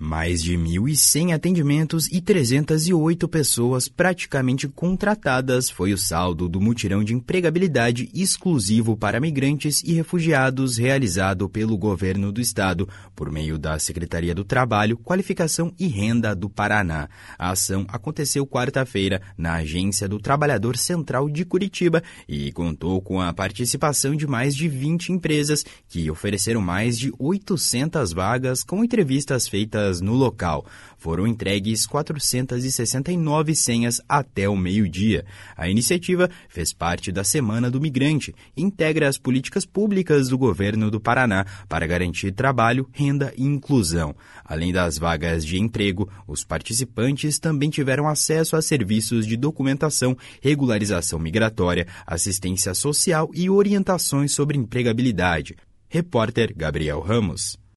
Mais de 1.100 atendimentos e 308 pessoas praticamente contratadas foi o saldo do mutirão de empregabilidade exclusivo para migrantes e refugiados realizado pelo governo do estado por meio da Secretaria do Trabalho, Qualificação e Renda do Paraná. A ação aconteceu quarta-feira na Agência do Trabalhador Central de Curitiba e contou com a participação de mais de 20 empresas que ofereceram mais de 800 vagas com entrevistas feitas no local. Foram entregues 469 senhas até o meio-dia. A iniciativa fez parte da Semana do Migrante e integra as políticas públicas do governo do Paraná para garantir trabalho, renda e inclusão. Além das vagas de emprego, os participantes também tiveram acesso a serviços de documentação, regularização migratória, assistência social e orientações sobre empregabilidade. Repórter Gabriel Ramos.